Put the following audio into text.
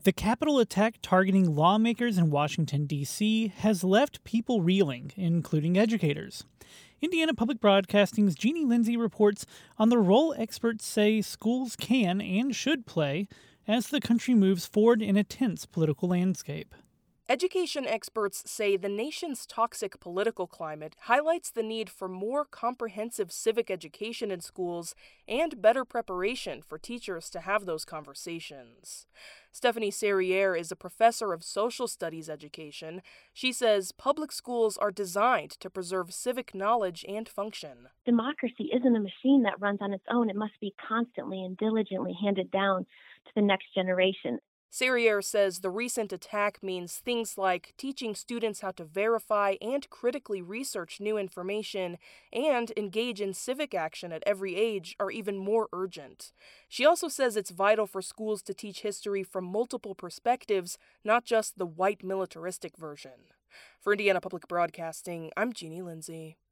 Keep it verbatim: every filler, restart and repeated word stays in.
The Capitol attack targeting lawmakers in Washington, D C has left people reeling, including educators. Indiana Public Broadcasting's Jeannie Lindsay reports on the role experts say schools can and should play as the country moves forward in a tense political landscape. Education experts say the nation's toxic political climate highlights the need for more comprehensive civic education in schools and better preparation for teachers to have those conversations. Stephanie Serriere is a professor of social studies education. She says public schools are designed to preserve civic knowledge and function. Democracy isn't a machine that runs on its own. It must be constantly and diligently handed down to the next generation. Serriere says the recent attack means things like teaching students how to verify and critically research new information and engage in civic action at every age are even more urgent. She also says it's vital for schools to teach history from multiple perspectives, not just the white militaristic version. For Indiana Public Broadcasting, I'm Jeannie Lindsay.